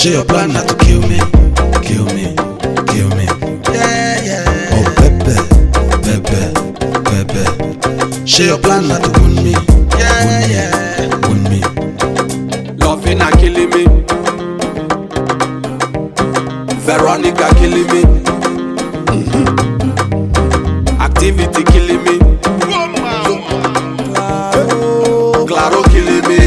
She your plan not to kill me, kill me, kill me. Yeah, yeah. Oh baby, baby, baby. She your plan not to wound me, Yeah, yeah. wound me. Loving and killing me. Veronica killing me. Activity killing me. Claro killing me.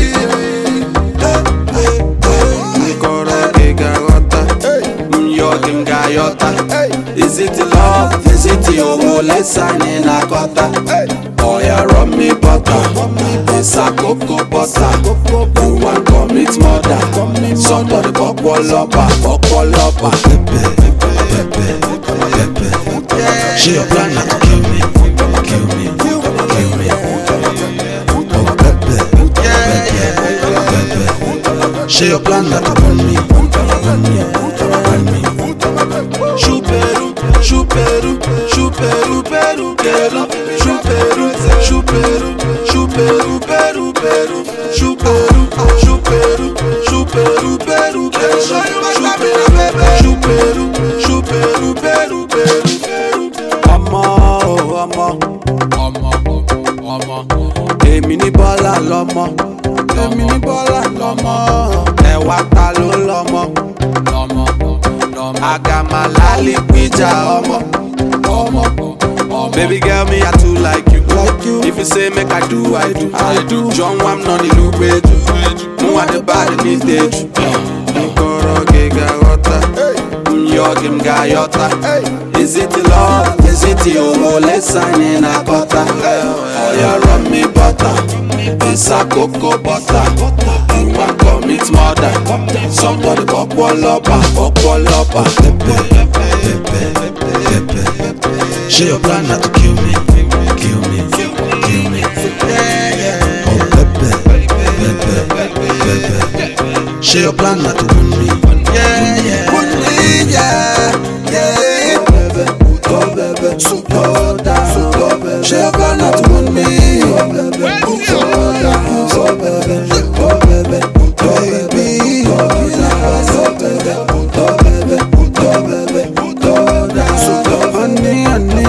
Nkoro gigagota. Myodim gayota. Is it love? Is it your let's sign in a kota? Oh yeah, run me butter. It's a cocoa butter. You want commit murder? Somebody pop wall up, Baby, baby, baby. She your plan not to kill me, kill me, kill me. Oh baby, baby, baby. She your plan not to wound me, wound me, wound me. Chuperu, chuperu, chuperu, peru, peru, chuperu, chuperu, chuperu, peru, peru, chuperu, chuperu, chuperu, peru, peru, chuperu, chuperu, peru, peru. Ọmọ, èmi ní Bọ́lá lọ́mọ, èmi ní Bọ́lá lọ́mọ, ẹ̀wà ta ló lọ́mọ. Agamalali pija ọmọ. Baby girl, me I too like you. If you say make I do, I do. John Wam no the look beju. Mo at the body need stage. Nkoro gigagota. Myogim gayota. Is it love? Is it your let's sign in a kota? Oh yeah, run me butter. It's a cocoa butter. You want commit murder? Somebody pop wall up. Baby, baby, baby. She your plan not to kill me, kill me, kill me. Oh baby, baby, baby. She your plan not to wound me, Yeah, yeah. wound me, Yeah, yeah. oh baby, go down. She your plan not to wound me, oh baby, go down. Oh baby, oh baby, oh baby, go down. Oh baby, oh baby, oh baby, go down. Honey,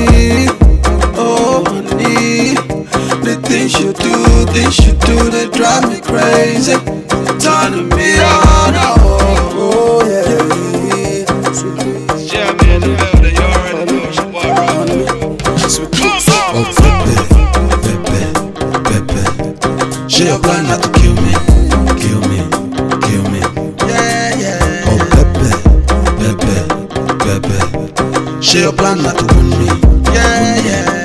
oh honey, the things you do, they drive me crazy, turning me on. Oh yeah. Oh baby, baby, baby. She your plan not to kill me, kill me, kill me. Yeah, yeah. Oh baby, baby, baby. She your plan not to wound me, Yeah, yeah.